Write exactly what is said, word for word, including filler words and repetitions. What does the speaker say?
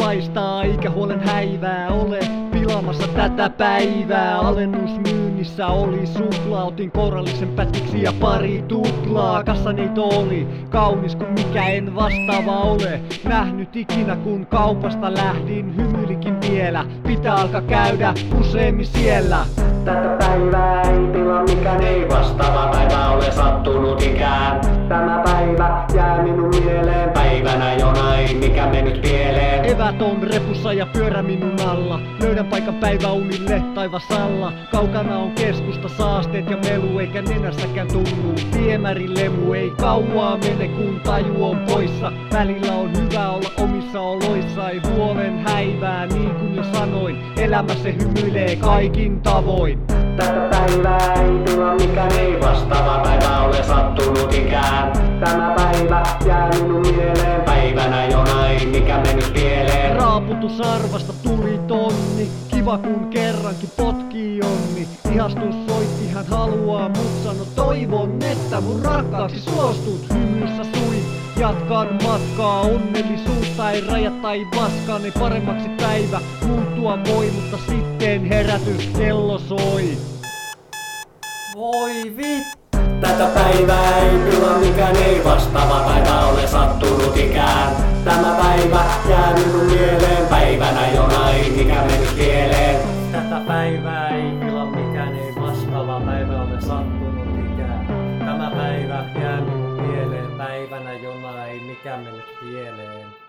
paistaa eikä huolen häivää ole pilaamassa tätä päivää. Alennusmyynnissä oli suklaa, otin kourallisen pätiksi ja pari tuplaa. Kassaneito oli kaunis kun mikä en vastaava ole nähnyt ikinä kun kaupasta lähdin. Hymyilikin vielä, pitää alkaa käydä useammin siellä. Tätä päivää ei tilaa mikään ei vastaava päivä ole sattunut ikään. Tämä päivä jää minun mieleen päivänä jonain mikä mennyt pieleen. Evät on repussa ja pyörä minun alla. Löydän paikan päiväunille taivas alla. Kaukana on keskusta, saasteet ja melu eikä nenässäkään tunnu viemäri lemu. Ei kauaa mene kun taju on poissa. Välillä on hyvä olla omissa oloissa. Ei huolen häivää niin kuin jo sanoin. Elämä se hymyilee kaikin tavoin. Tätä päivää ei tilaa mikään ei vastaava päivä ole sattunut ikään. Tämä päivä jää minun mieleen päivänä jonain mikä mennyt pieleen. Raaputus arvasta tuli tonni, kiva kun kerrankin potkii onni. Ihastus soitti, hän haluaa mut sano toivon että mun rakkaaksi suostut. Hymyissä sui, jatkan matkaa, onnellisuutta ei rajat tai vaskaan. Ei paremmaksi päivä muuttua voi, mutta sitten herätys kello soi. Voi vittu! Tätä päivää ei tilaa mikään ei vastaava päivä ole sattunut ikään. Tämä päivä jää minun mieleen päivänä jonain mikä mennyt pieleen. Tätä päivää ei kyllä mikään ei vastaava päivä ole sattunut ikään. Tämä päivä jää minun mieleen päivänä jonain mikä mennyt pieleen.